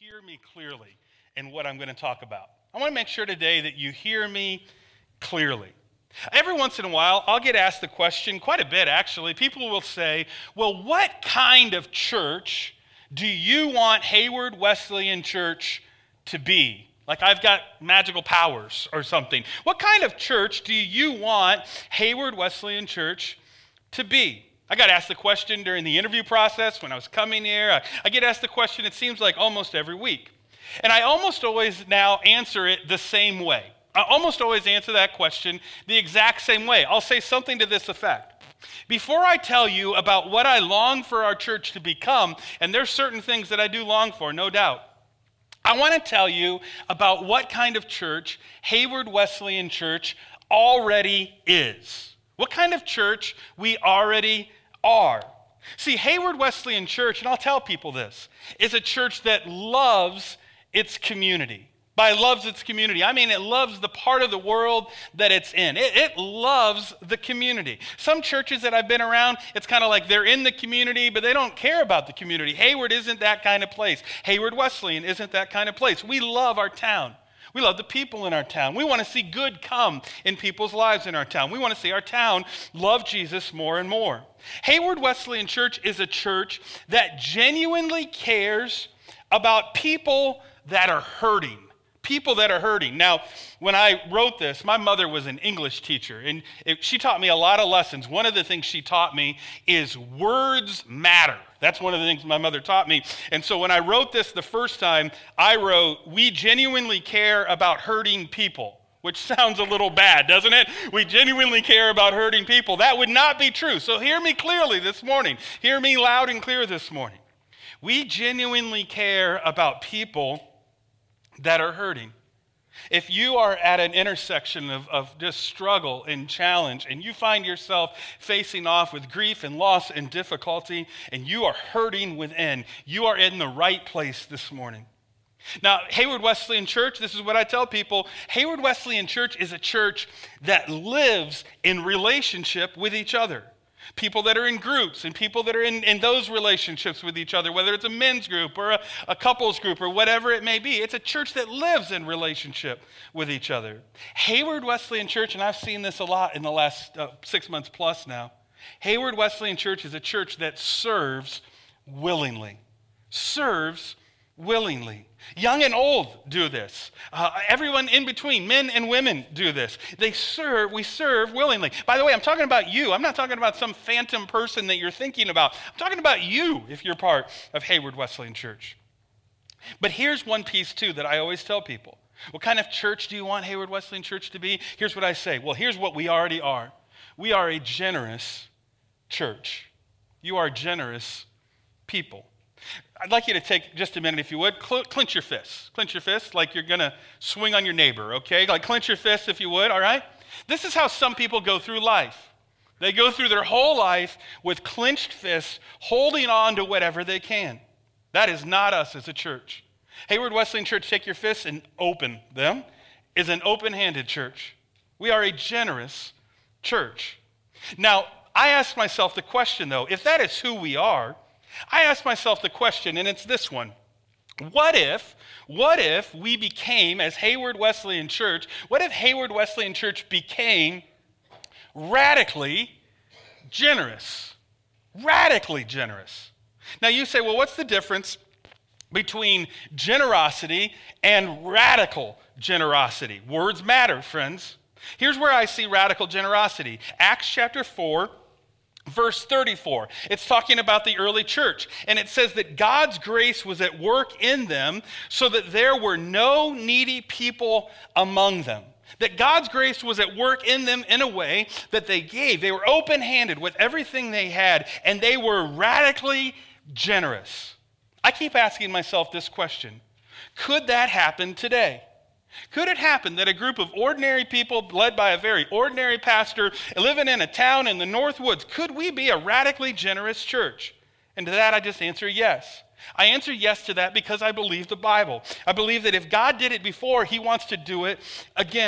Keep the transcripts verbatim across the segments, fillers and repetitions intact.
hear me clearly in what I'm going to talk about. I want to make sure today that you hear me clearly. Every once in a while, I'll get asked the question, quite a bit actually. People will say, well, what kind of church do you want Hayward Wesleyan Church to be? Like I've got magical powers or something. What kind of church do you want Hayward Wesleyan Church to be? I got asked the question during the interview process when I was coming here. I, I get asked the question, it seems like almost every week. And I almost always now answer it the same way. I almost always answer that question the exact same way. I'll say something to this effect. Before I tell you about what I long for our church to become, and there's certain things that I do long for, no doubt, I want to tell you about what kind of church Hayward Wesleyan Church already is. What kind of church we already are. See, Hayward Wesleyan Church, and I'll tell people this, is a church that loves its community. By loves its community, I mean it loves the part of the world that it's in. It, it loves the community. Some churches that I've been around, it's kind of like they're in the community, but they don't care about the community. Hayward isn't that kind of place. Hayward Wesleyan isn't that kind of place. We love our town. We love the people in our town. We want to see good come in people's lives in our town. We want to see our town love Jesus more and more. Hayward Wesleyan Church is a church that genuinely cares about people that are hurting. People that are hurting. Now, when I wrote this, my mother was an English teacher, and it, she taught me a lot of lessons. One of the things she taught me is words matter. That's one of the things my mother taught me. And so when I wrote this the first time, I wrote, we genuinely care about hurting people, which sounds a little bad, doesn't it? We genuinely care about hurting people. That would not be true. So hear me clearly this morning. Hear me loud and clear this morning. We genuinely care about people that are hurting. If you are at an intersection of, of just struggle and challenge, and you find yourself facing off with grief and loss and difficulty, and you are hurting within, you are in the right place this morning. Now, Hayward Wesleyan Church, this is what I tell people, Hayward Wesleyan Church is a church that lives in relationship with each other. People that are in groups and people that are in, in those relationships with each other, whether it's a men's group or a, a couples group or whatever it may be. It's a church that lives in relationship with each other. Hayward Wesleyan Church, and I've seen this a lot in the last uh, six months plus now, Hayward Wesleyan Church is a church that serves willingly. Serves willingly. Young and old do this. Uh, everyone in between, men and women, do this. They serve, we serve willingly. By the way, I'm talking about you. I'm not talking about some phantom person that you're thinking about. I'm talking about you if you're part of Hayward Wesleyan Church. But here's one piece too that I always tell people. What kind of church do you want Hayward Wesleyan Church to be? Here's what I say. Well, here's what we already are. We are a generous church. You are generous people. I'd like you to take just a minute, if you would, Cl- clench your fists. Clench your fists like you're going to swing on your neighbor, okay? Like clench your fists if you would, all right? This is how some people go through life. They go through their whole life with clenched fists, holding on to whatever they can. That is not us as a church. Hayward Wesleyan Church, take your fists and open them, is an open-handed church. We are a generous church. Now, I ask myself the question, though, if that is who we are, I ask myself the question, and it's this one. What if, what if we became, as Hayward Wesleyan Church, what if Hayward Wesleyan Church became radically generous? Radically generous. Now you say, well, what's the difference between generosity and radical generosity? Words matter, friends. Here's where I see radical generosity. Acts chapter four. Verse thirty-four, it's talking about the early church, and it says that God's grace was at work in them so that there were no needy people among them. That God's grace was at work in them in a way that they gave. They were open-handed with everything they had, and they were radically generous. I keep asking myself this question. Could that happen today? Could it happen that a group of ordinary people led by a very ordinary pastor living in a town in the North Woods, could we be a radically generous church? And to that I just answer yes. I answer yes to that because I believe the Bible. I believe that if God did it before, he wants to do it again.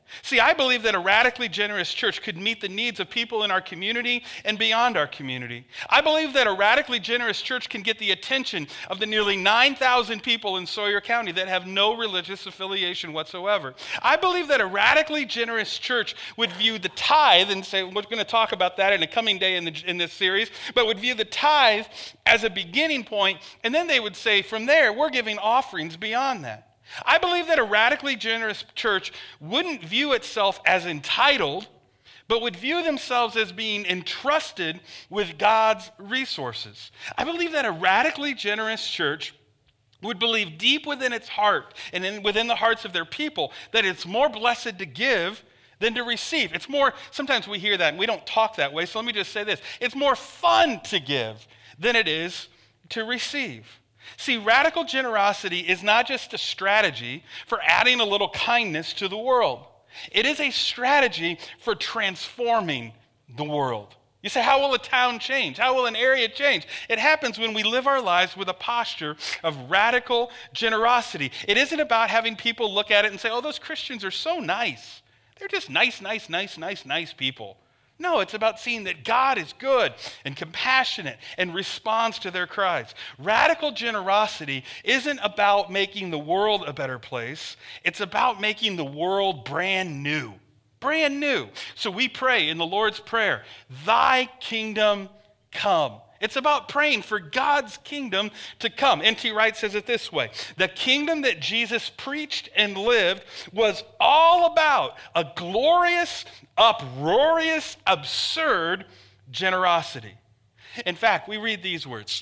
See, I believe that a radically generous church could meet the needs of people in our community and beyond our community. I believe that a radically generous church can get the attention of the nearly nine thousand people in Sawyer County that have no religious affiliation whatsoever. I believe that a radically generous church would view the tithe, and say, we're going to talk about that in a coming day in, the, in this series, but would view the tithe as a beginning point, and then they would say, from there, we're giving offerings beyond that. I believe that a radically generous church wouldn't view itself as entitled, but would view themselves as being entrusted with God's resources. I believe that a radically generous church would believe deep within its heart and in, within the hearts of their people that it's more blessed to give than to receive. It's more, sometimes we hear that and we don't talk that way, so let me just say this. It's more fun to give than it is to receive. See, radical generosity is not just a strategy for adding a little kindness to the world. It is a strategy for transforming the world. You say, how will a town change? How will an area change? It happens when we live our lives with a posture of radical generosity. It isn't about having people look at it and say, oh, those Christians are so nice. They're just nice, nice, nice, nice, nice people. No, it's about seeing that God is good and compassionate and responds to their cries. Radical generosity isn't about making the world a better place. It's about making the world brand new. Brand new. So we pray in the Lord's Prayer, thy kingdom come. It's about praying for God's kingdom to come. N T Wright says it this way: the kingdom that Jesus preached and lived was all about a glorious, uproarious, absurd generosity. In fact, we read these words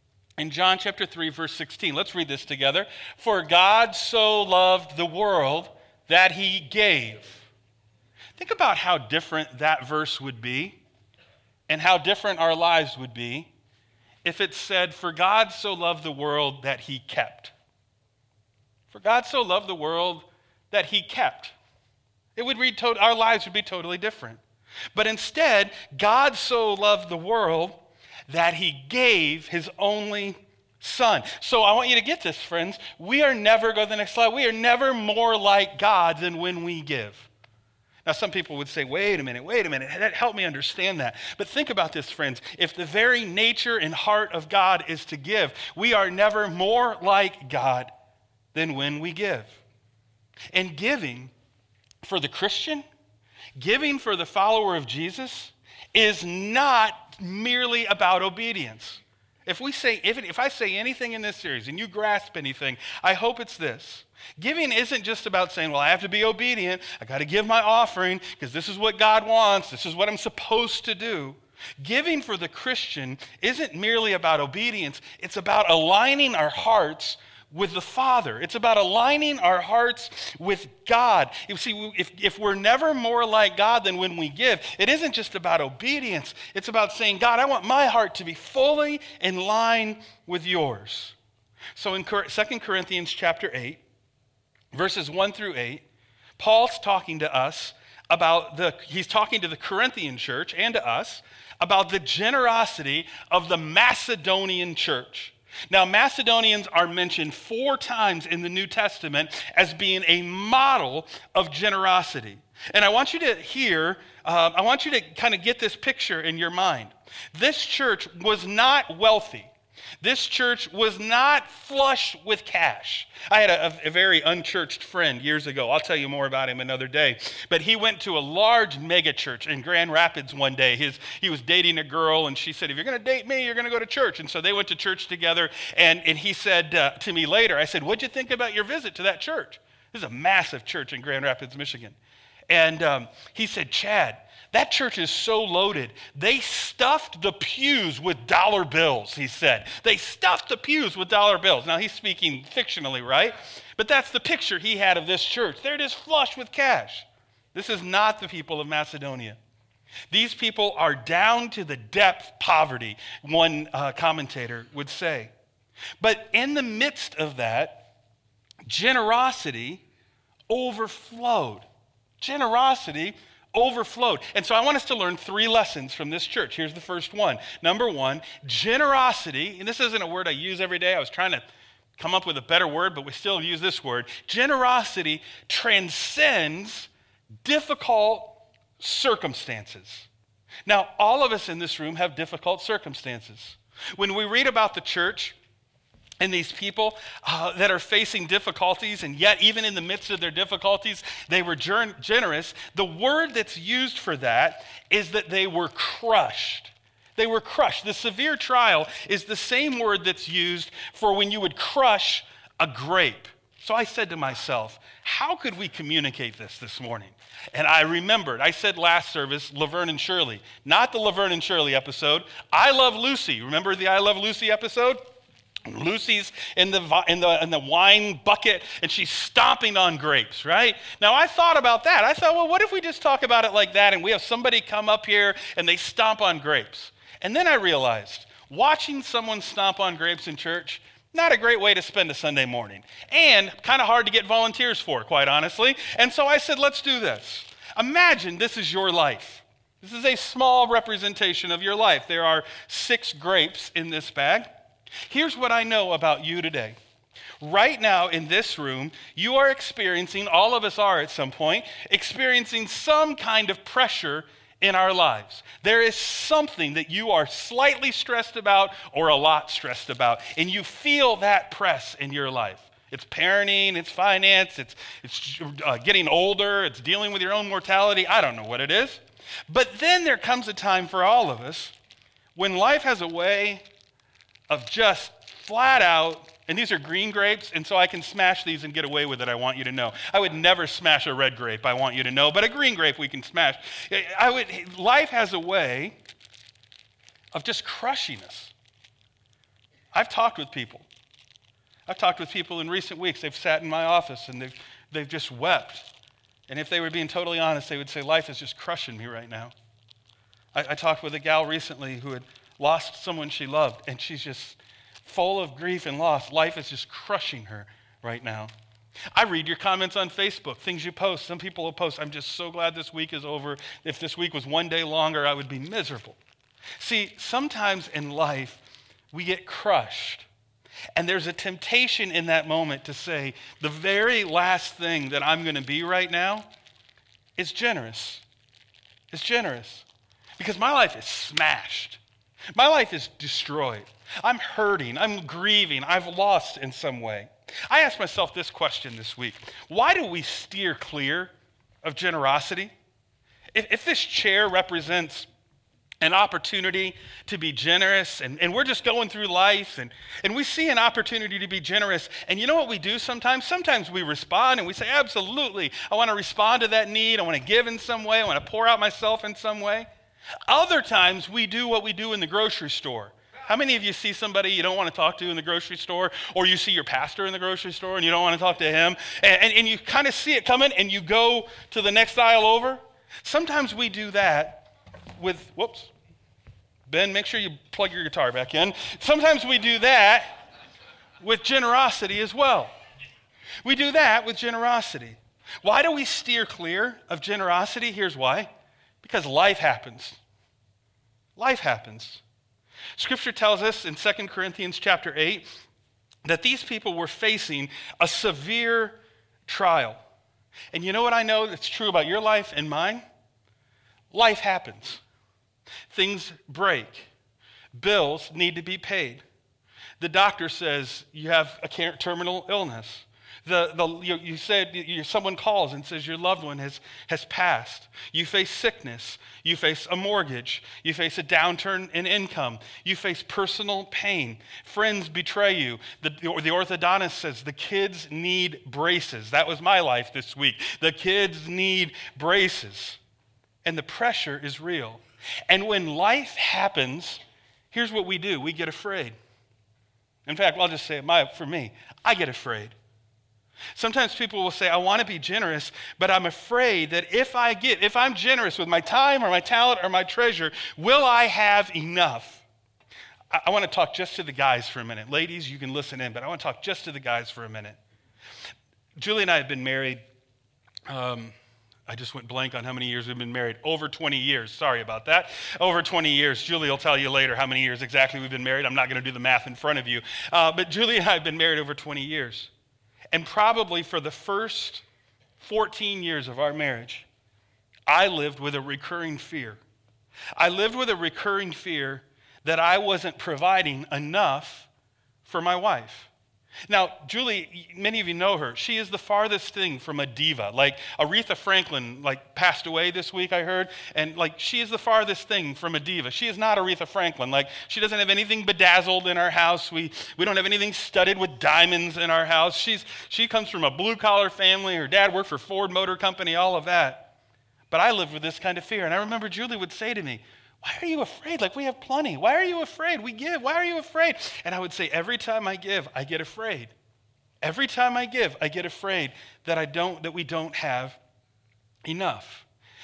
in John chapter three, verse sixteen. Let's read this together. For God so loved the world that he gave. Think about how different that verse would be, and how different our lives would be if it said, for God so loved the world that he kept. For God so loved the world that he kept. It would read, to- our lives would be totally different. But instead, God so loved the world that he gave his only son. So I want you to get this, friends. We are never, go to the next slide, we are never more like God than when we give. Now, some people would say, wait a minute, wait a minute, help me understand that. But think about this, friends. If the very nature and heart of God is to give, we are never more like God than when we give. And giving for the Christian, giving for the follower of Jesus, is not merely about obedience. If we say, if, if I say anything in this series and you grasp anything, I hope it's this. Giving isn't just about saying, well, I have to be obedient. I got to give my offering because this is what God wants. This is what I'm supposed to do. Giving for the Christian isn't merely about obedience. It's about aligning our hearts with the Father. It's about aligning our hearts with God. You see, if, if we're never more like God than when we give, it isn't just about obedience. It's about saying, God, I want my heart to be fully in line with yours. So in Second Corinthians chapter eight, verses one through eight, Paul's talking to us about the, he's talking to the Corinthian church and to us about the generosity of the Macedonian church. Now, Macedonians are mentioned four times in the New Testament as being a model of generosity. And I want you to hear, uh, I want you to kind of get this picture in your mind. This church was not wealthy. This church was not flush with cash. I had a, a very unchurched friend years ago. I'll tell you more about him another day. But he went to a large mega church in Grand Rapids one day. His, he was dating a girl, and she said, if you're going to date me, you're going to go to church. And so they went to church together, and, and he said uh, to me later, I said, what'd you think about your visit to that church? This is a massive church in Grand Rapids, Michigan. And um, he said, Chad, that church is so loaded. They stuffed the pews with dollar bills, he said. They stuffed the pews with dollar bills. Now, he's speaking fictionally, right? But that's the picture he had of this church. They're just flush with cash. This is not the people of Macedonia. These people are down to the depth poverty, one uh, commentator would say. But in the midst of that, generosity overflowed. Generosity overflowed. And so I want us to learn three lessons from this church. Here's the first one. Number one, generosity, and this isn't a word I use every day. I was trying to come up with a better word, but we still use this word. Generosity transcends difficult circumstances. Now, all of us in this room have difficult circumstances. When we read about the church and these people uh, that are facing difficulties, and yet even in the midst of their difficulties, they were ger- generous, the word that's used for that is that they were crushed. They were crushed. The severe trial is the same word that's used for when you would crush a grape. So I said to myself, how could we communicate this this morning? And I remembered, I said last service, Laverne and Shirley, not the Laverne and Shirley episode. I Love Lucy. Remember the I Love Lucy episode? Lucy's in the, in the in the wine bucket, and she's stomping on grapes, right? Now, I thought about that. I thought, well, what if we just talk about it like that, and we have somebody come up here, and they stomp on grapes? And then I realized, watching someone stomp on grapes in church, not a great way to spend a Sunday morning, and kind of hard to get volunteers for, quite honestly. And so I said, let's do this. Imagine this is your life. This is a small representation of your life. There are six grapes in this bag. Here's what I know about you today. Right now in this room, you are experiencing, all of us are at some point, experiencing some kind of pressure in our lives. There is something that you are slightly stressed about or a lot stressed about, and you feel that press in your life. It's parenting, it's finance, it's, it's uh, getting older, it's dealing with your own mortality. I don't know what it is. But then there comes a time for all of us when life has a way of just flat out, and these are green grapes, and so I can smash these and get away with it, I want you to know. I would never smash a red grape, I want you to know, but a green grape we can smash. I would, life has a way of just crushing us. I've talked with people. I've talked with people in recent weeks. They've sat in my office, and they've, they've just wept. And if they were being totally honest, they would say, life is just crushing me right now. I, I talked with a gal recently who had lost someone she loved, and she's just full of grief and loss. Life is just crushing her right now. I read your comments on Facebook, things you post. Some people will post, I'm just so glad this week is over. If this week was one day longer, I would be miserable. See, sometimes in life, we get crushed. And there's a temptation in that moment to say, the very last thing that I'm going to be right now is generous. It's generous. Because my life is smashed. My life is destroyed. I'm hurting. I'm grieving. I've lost in some way. I asked myself this question this week. Why do we steer clear of generosity? If, if this chair represents an opportunity to be generous, and, and we're just going through life, and, and we see an opportunity to be generous, and you know what we do sometimes? Sometimes we respond and we say, absolutely, I want to respond to that need. I want to give in some way. I want to pour out myself in some way. Other times we do what we do in the grocery store. How many of you see somebody you don't want to talk to in the grocery store, or you see your pastor in the grocery store and you don't want to talk to him, and, and, and you kind of see it coming and you go to the next aisle over? Sometimes we do that with, whoops, Ben, make sure you plug your guitar back in. Sometimes we do that with generosity as well. We do that with generosity. Why do we steer clear of generosity? Here's why. Because life happens. Life happens. Scripture tells us in Second Corinthians chapter eight that these people were facing a severe trial. And you know what I know that's true about your life and mine? Life happens. Things break. Bills need to be paid. The doctor says you have a terminal illness. The, the, you, you said you, someone calls and says your loved one has, has passed. You face sickness. You face a mortgage. You face a downturn in income. You face personal pain. Friends betray you. The, the orthodontist says the kids need braces. That was my life this week. The kids need braces. And the pressure is real. And when life happens, here's what we do. We get afraid. In fact, I'll just say it my, for me. I get afraid. Sometimes people will say, I want to be generous, but I'm afraid that if I give, if I'm generous with my time or my talent or my treasure, will I have enough? I, I want to talk just to the guys for a minute. Ladies, you can listen in, but I want to talk just to the guys for a minute. Julie and I have been married. Um, I just went blank on how many years we've been married. Over twenty years. Sorry about that. Over twenty years. Julie will tell you later how many years exactly we've been married. I'm not going to do the math in front of you. Uh, but Julie and I have been married over twenty years. And probably for the first fourteen years of our marriage, I lived with a recurring fear. I lived with a recurring fear that I wasn't providing enough for my wife. Now, Julie, many of you know her. She is the farthest thing from a diva. Like Aretha Franklin, like passed away this week, I heard, and like she is the farthest thing from a diva. She is not Aretha Franklin. Like she doesn't have anything bedazzled in our house. We we don't have anything studded with diamonds in our house. She's she comes from a blue collar family. Her dad worked for Ford Motor Company, all of that. But I lived with this kind of fear, and I remember Julie would say to me, "Why are you afraid? Like we have plenty. Why are you afraid? We give. Why are you afraid?" And I would say, every time I give, I get afraid. Every time I give, I get afraid that I don't, that we don't have enough.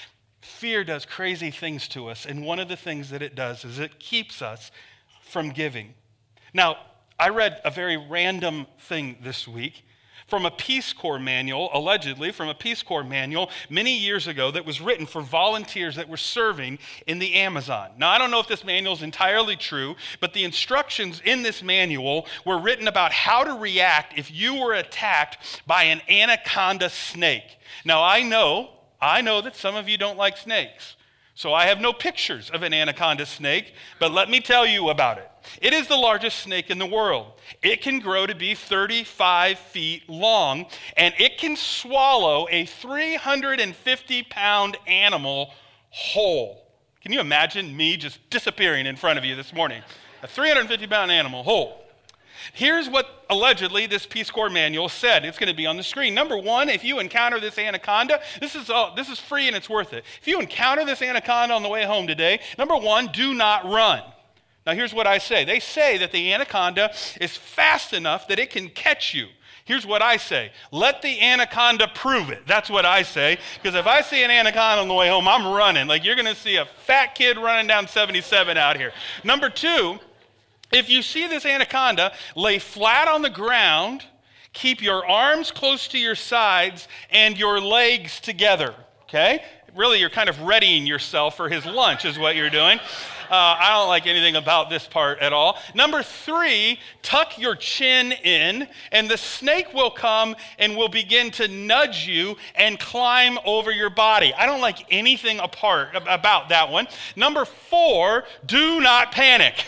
Fear does crazy things to us, and one of the things that it does is it keeps us from giving. Now, I read a very random thing this week from a Peace Corps manual, allegedly from a Peace Corps manual many years ago that was written for volunteers that were serving in the Amazon. Now, I don't know if this manual is entirely true, but the instructions in this manual were written about how to react if you were attacked by an anaconda snake. Now, I know, I know that some of you don't like snakes. So I have no pictures of an anaconda snake, but let me tell you about it. It is the largest snake in the world. It can grow to be thirty-five feet long, and it can swallow a three hundred fifty pound animal whole. Can you imagine me just disappearing in front of you this morning? A three hundred fifty pound animal whole. Here's what allegedly this Peace Corps manual said. It's going to be on the screen. Number one, if you encounter this anaconda, this is all, this is free and it's worth it. If you encounter this anaconda on the way home today, number one, do not run. Now here's what I say. They say that the anaconda is fast enough that it can catch you. Here's what I say. Let the anaconda prove it. That's what I say. Because if I see an anaconda on the way home, I'm running. Like you're going to see a fat kid running down seventy-seven out here. Number two, if you see this anaconda, lay flat on the ground, keep your arms close to your sides and your legs together, okay? Really, you're kind of readying yourself for his lunch is what you're doing. Uh, I don't like anything about this part at all. Number three, tuck your chin in, and the snake will come and will begin to nudge you and climb over your body. I don't like anything apart about that one. Number four, do not panic.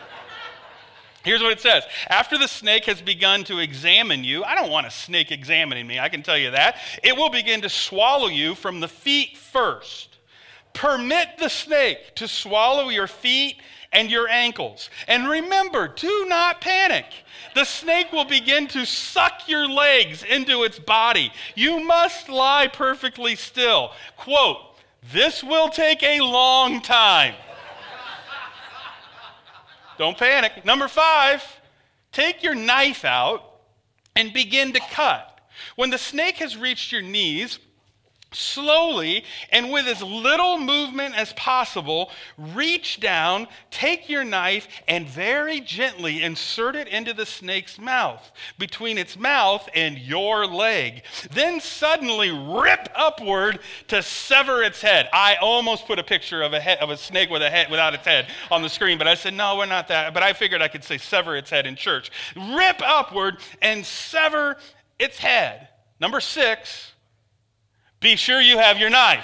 Here's what it says. After the snake has begun to examine you, I don't want a snake examining me, I can tell you that. It will begin to swallow you from the feet first. Permit the snake to swallow your feet and your ankles. And remember, do not panic. The snake will begin to suck your legs into its body. You must lie perfectly still. Quote, this will take a long time. Don't panic. Number five, take your knife out and begin to cut. When the snake has reached your knees, slowly and with as little movement as possible, reach down, take your knife, and very gently insert it into the snake's mouth, between its mouth and your leg. Then suddenly rip upward to sever its head. I almost put a picture of a head, of a snake with a head without its head on the screen, but I said, no, we're not that. But I figured I could say sever its head in church. Rip upward and sever its head. Number six, be sure you have your knife.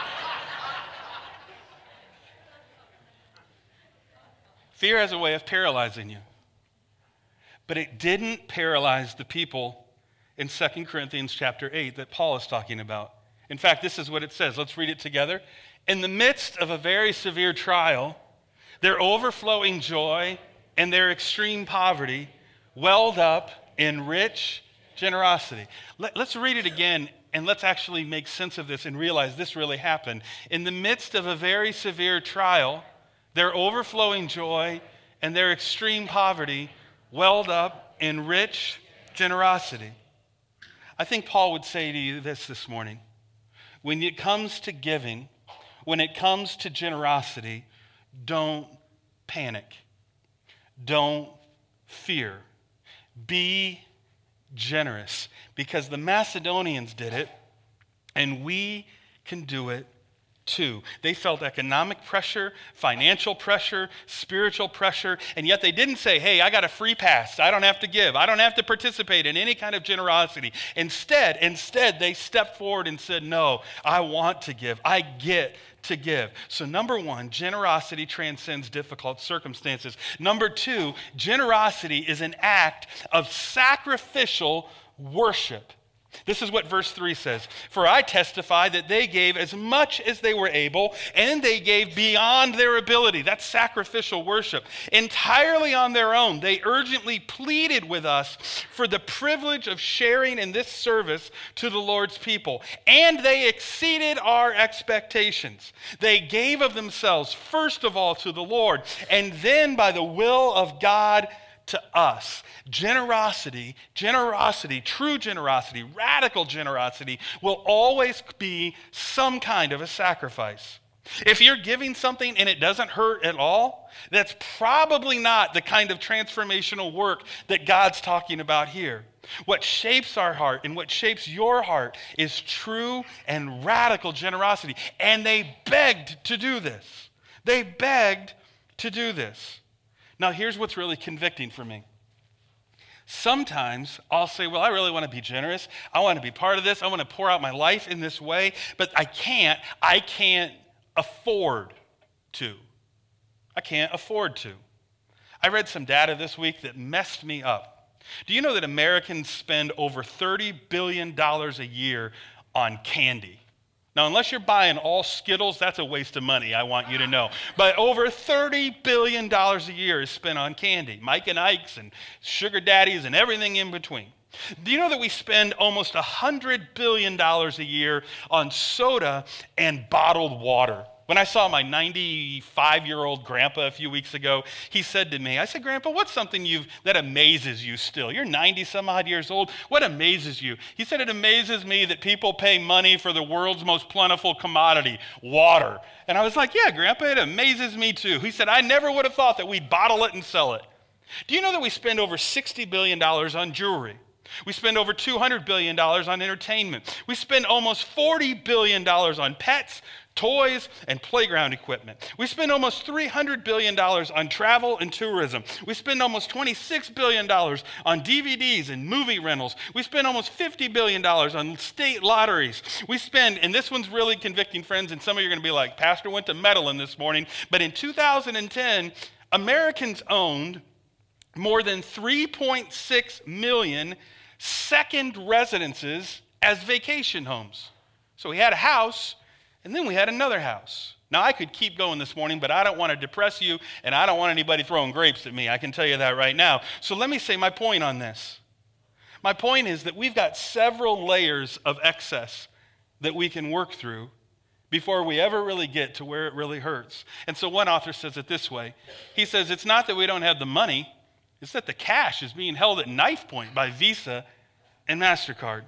Fear has a way of paralyzing you. But it didn't paralyze the people in Second Corinthians chapter eight that Paul is talking about. In fact, this is what it says. Let's read it together. In the midst of a very severe trial, their overflowing joy and their extreme poverty welled up in rich generosity. Let, let's read it again. And let's actually make sense of this and realize this really happened. In the midst of a very severe trial, their overflowing joy and their extreme poverty welled up in rich generosity. I think Paul would say to you this this morning. When it comes to giving, when it comes to generosity, don't panic. Don't fear. Be generous, because the Macedonians did it, and we can do it Two, they felt economic pressure, financial pressure, spiritual pressure, and yet they didn't say, hey, I got a free pass. I don't have to give. I don't have to participate in any kind of generosity. Instead, instead, they stepped forward and said, no, I want to give. I get to give. So number one, generosity transcends difficult circumstances. Number two, generosity is an act of sacrificial worship. This is what verse three says. For I testify that they gave as much as they were able, and they gave beyond their ability. That's sacrificial worship. Entirely on their own, they urgently pleaded with us for the privilege of sharing in this service to the Lord's people. And they exceeded our expectations. They gave of themselves, first of all, to the Lord, and then by the will of God to us. Generosity, generosity, true generosity, radical generosity will always be some kind of a sacrifice. If you're giving something and it doesn't hurt at all, that's probably not the kind of transformational work that God's talking about here. What shapes our heart and what shapes your heart is true and radical generosity. And they begged to do this. They begged to do this. Now, here's what's really convicting for me. Sometimes I'll say, well, I really want to be generous. I want to be part of this. I want to pour out my life in this way, but I can't. I can't afford to. I can't afford to. I read some data this week that messed me up. Do you know that Americans spend over thirty billion dollars a year on candy? Now, unless you're buying all Skittles, that's a waste of money, I want you to know. But over thirty billion dollars a year is spent on candy. Mike and Ike's and sugar daddies and everything in between. Do you know that we spend almost one hundred billion dollars a year on soda and bottled water? When I saw my ninety-five-year-old grandpa a few weeks ago, he said to me, I said, Grandpa, what's something you've that amazes you still? You're ninety-some-odd years old. What amazes you? He said, it amazes me that people pay money for the world's most plentiful commodity, water. And I was like, yeah, Grandpa, it amazes me too. He said, I never would have thought that we'd bottle it and sell it. Do you know that we spend over sixty billion dollars on jewelry? We spend over two hundred billion dollars on entertainment. We spend almost forty billion dollars on pets, toys, and playground equipment. We spend almost three hundred billion dollars on travel and tourism. We spend almost twenty-six billion dollars on D V Ds and movie rentals. We spend almost fifty billion dollars on state lotteries. We spend, and this one's really convicting, friends, and some of you are going to be like, Pastor went to meddling this morning, but in two thousand ten, Americans owned more than three point six million second residences as vacation homes. So we had a house, and then we had another house. Now, I could keep going this morning, but I don't want to depress you, and I don't want anybody throwing grapes at me. I can tell you that right now. So let me say my point on this. My point is that we've got several layers of excess that we can work through before we ever really get to where it really hurts. And so one author says it this way. He says, it's not that we don't have the money, it's that the cash is being held at knife point by Visa and MasterCard.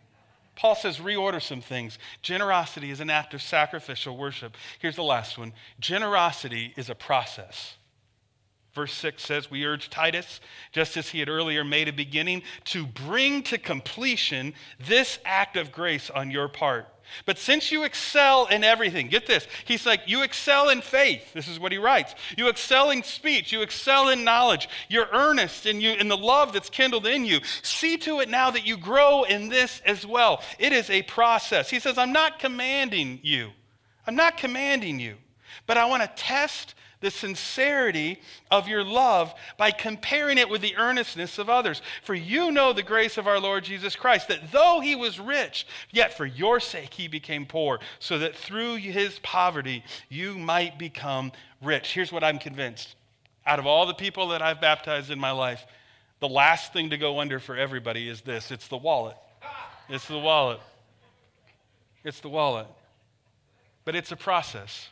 Paul says, reorder some things. Generosity is an act of sacrificial worship. Here's the last one. Generosity is a process. Verse six says, we urge Titus, just as he had earlier made a beginning, to bring to completion this act of grace on your part. But since you excel in everything, get this, he's like, you excel in faith. This is what he writes. You excel in speech. You excel in knowledge. You're earnest in, you, in the love that's kindled in you. See to it now that you grow in this as well. It is a process. He says, I'm not commanding you. I'm not commanding you. But I want to test the sincerity of your love by comparing it with the earnestness of others. For you know the grace of our Lord Jesus Christ, that though he was rich, yet for your sake he became poor, so that through his poverty you might become rich. Here's what I'm convinced. Out of all the people that I've baptized in my life, the last thing to go under for everybody is this. It's the wallet. It's the wallet. It's the wallet. But it's a process.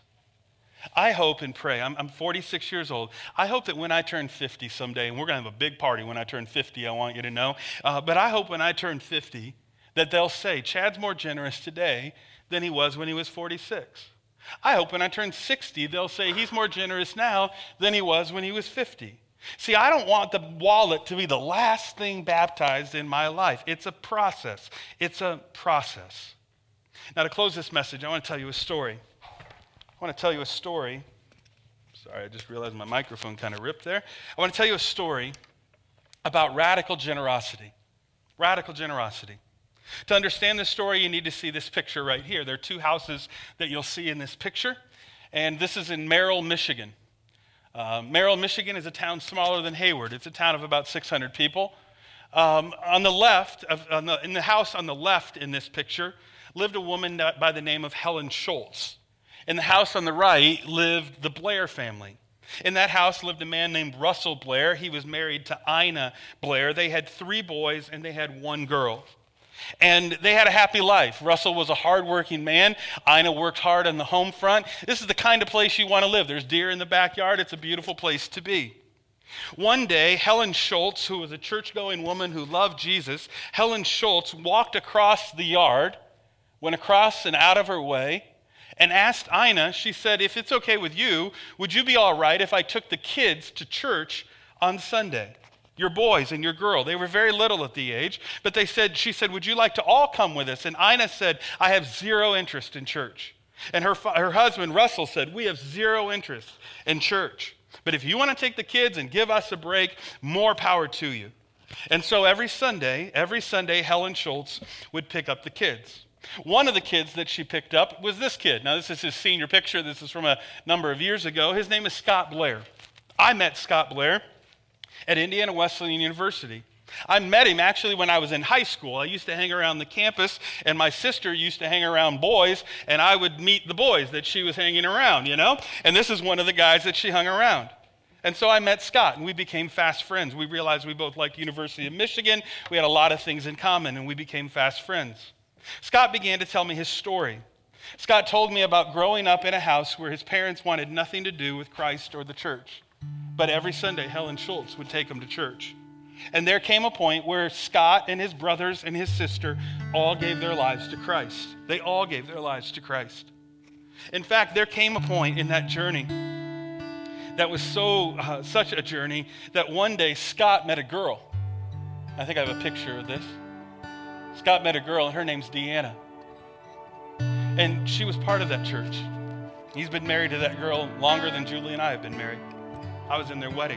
I hope and pray, I'm, I'm forty-six years old, I hope that when I turn fifty someday, and we're going to have a big party when I turn fifty, I want you to know, uh, but I hope when I turn fifty that they'll say, Chad's more generous today than he was when he was forty-six. I hope when I turn sixty, they'll say he's more generous now than he was when he was fifty. See, I don't want the wallet to be the last thing baptized in my life. It's a process. It's a process. Now, to close this message, I want to tell you a story. I want to tell you a story. Sorry, I just realized my microphone kind of ripped there. I want to tell you a story about radical generosity. Radical generosity. To understand this story, you need to see this picture right here. There are two houses that you'll see in this picture, and this is in Merrill, Michigan. Uh, Merrill, Michigan is a town smaller than Hayward. It's a town of about six hundred people. Um, on the left, of, on the, in the house on the left in this picture, lived a woman by the name of Helen Schultz. In the house on the right lived the Blair family. In that house lived a man named Russell Blair. He was married to Ina Blair. They had three boys and they had one girl. And they had a happy life. Russell was a hardworking man. Ina worked hard on the home front. This is the kind of place you want to live. There's deer in the backyard. It's a beautiful place to be. One day, Helen Schultz, who was a church-going woman who loved Jesus, Helen Schultz walked across the yard, went across and out of her way, and asked Ina, she said, if it's okay with you, would you be all right if I took the kids to church on Sunday? Your boys and your girl. They were very little at the age, but they said, she said, would you like to all come with us? And Ina said, I have zero interest in church. And her, her husband, Russell, said, we have zero interest in church. But if you want to take the kids and give us a break, more power to you. And so every Sunday, every Sunday, Helen Schultz would pick up the kids. One of the kids that she picked up was this kid. Now, this is his senior picture. This is from a number of years ago. His name is Scott Blair. I met Scott Blair at Indiana Wesleyan University. I met him actually when I was in high school. I used to hang around the campus, and my sister used to hang around boys, and I would meet the boys that she was hanging around, you know? And this is one of the guys that she hung around. And so I met Scott, and we became fast friends. We realized we both liked University of Michigan. We had a lot of things in common, and we became fast friends. Scott began to tell me his story. Scott told me about growing up in a house where his parents wanted nothing to do with Christ or the church. But every Sunday, Helen Schultz would take him to church. And there came a point where Scott and his brothers and his sister all gave their lives to Christ. They all gave their lives to Christ. In fact, there came a point in that journey that was so uh, such a journey that one day Scott met a girl. I think I have a picture of this. Scott met a girl, and her name's Deanna. And she was part of that church. He's been married to that girl longer than Julie and I have been married. I was in their wedding.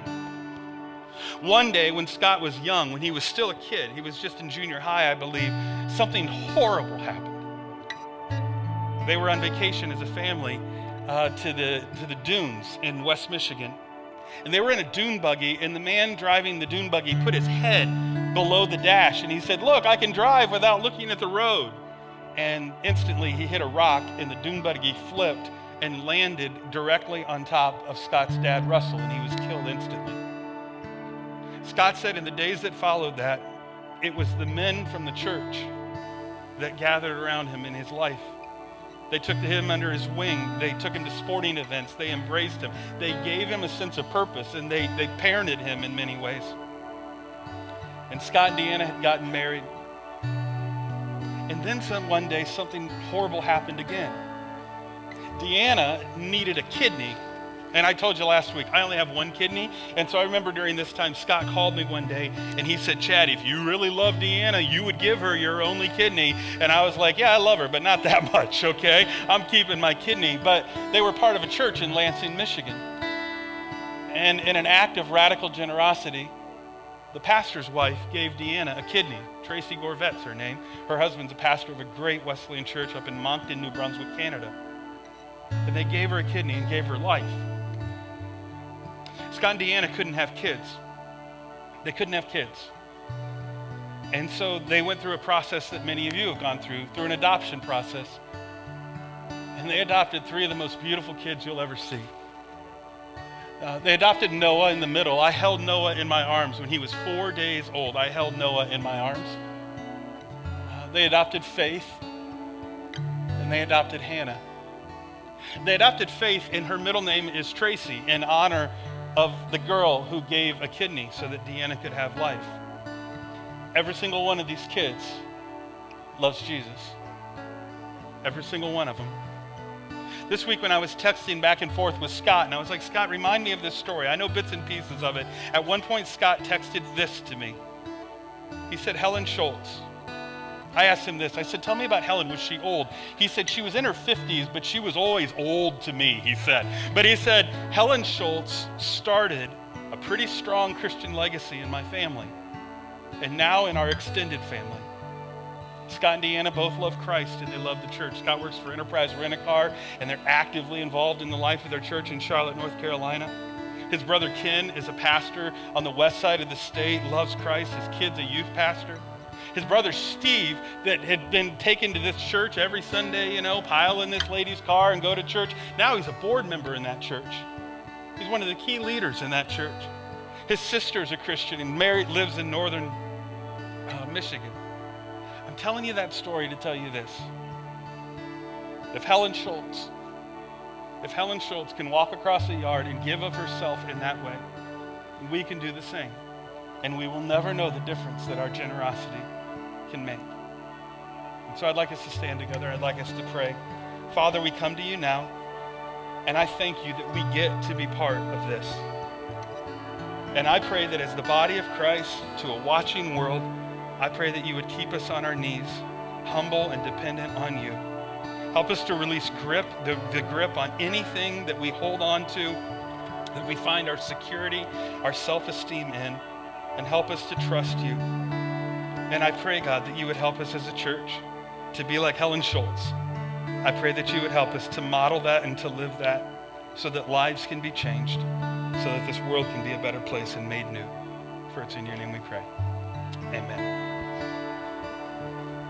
One day when Scott was young, when he was still a kid, he was just in junior high, I believe, something horrible happened. They were on vacation as a family uh, to the to the dunes in West Michigan. And they were in a dune buggy, and the man driving the dune buggy put his head below the dash, and he said, look, I can drive without looking at the road. And instantly he hit a rock, and the dune buggy flipped and landed directly on top of Scott's dad, Russell, and he was killed instantly. Scott said in the days that followed that, it was the men from the church that gathered around him in his life. They took him under his wing. They took him to sporting events. They embraced him. They gave him a sense of purpose, and they, they parented him in many ways. And Scott and Deanna had gotten married. And then some, one day, something horrible happened again. Deanna needed a kidney. And I told you last week, I only have one kidney. And so I remember during this time, Scott called me one day, and he said, Chad, if you really love Deanna, you would give her your only kidney. And I was like, yeah, I love her, but not that much, okay? I'm keeping my kidney. But they were part of a church in Lansing, Michigan. And in an act of radical generosity, the pastor's wife gave Deanna a kidney. Tracy Gorvet's her name. Her husband's a pastor of a great Wesleyan church up in Moncton, New Brunswick, Canada. And they gave her a kidney and gave her life. Scott and Deanna couldn't have kids. They couldn't have kids. And so they went through a process that many of you have gone through, through an adoption process. And they adopted three of the most beautiful kids you'll ever see. Uh, they adopted Noah in the middle. I held Noah in my arms when he was four days old. I held Noah in my arms. Uh, they adopted Faith, and they adopted Hannah. They adopted Faith, and her middle name is Tracy, in honor of the girl who gave a kidney so that Deanna could have life. Every single one of these kids loves Jesus. Every single one of them. This week when I was texting back and forth with Scott, and I was like, Scott, remind me of this story. I know bits and pieces of it. At one point, Scott texted this to me. He said, Helen Schultz, I asked him this. I said, tell me about Helen. Was she old? He said, she was in her fifties, but she was always old to me, he said. But he said, Helen Schultz started a pretty strong Christian legacy in my family, and now in our extended family. Scott and Deanna both love Christ and they love the church. Scott works for Enterprise Rent-A-Car, and they're actively involved in the life of their church in Charlotte, North Carolina. His brother Ken is a pastor on the west side of the state, loves Christ. His kid's a youth pastor. His brother Steve, that had been taken to this church every Sunday, you know, pile in this lady's car and go to church. Now he's a board member in that church. He's one of the key leaders in that church. His sister's a Christian and married, lives in northern uh, Michigan. I'm telling you that story to tell you this. If Helen Schultz, if Helen Schultz can walk across the yard and give of herself in that way, we can do the same. And we will never know the difference that our generosity can make. And so I'd like us to stand together. I'd like us to pray. Father, we come to you now, and I thank you that we get to be part of this. And I pray that as the body of Christ to a watching world, I pray that you would keep us on our knees, humble and dependent on you. Help us to release grip, the, the grip on anything that we hold on to, that we find our security, our self-esteem in, and help us to trust you. And I pray, God, that you would help us as a church to be like Helen Schultz. I pray that you would help us to model that and to live that so that lives can be changed, so that this world can be a better place and made new. For it's in your name we pray. Amen.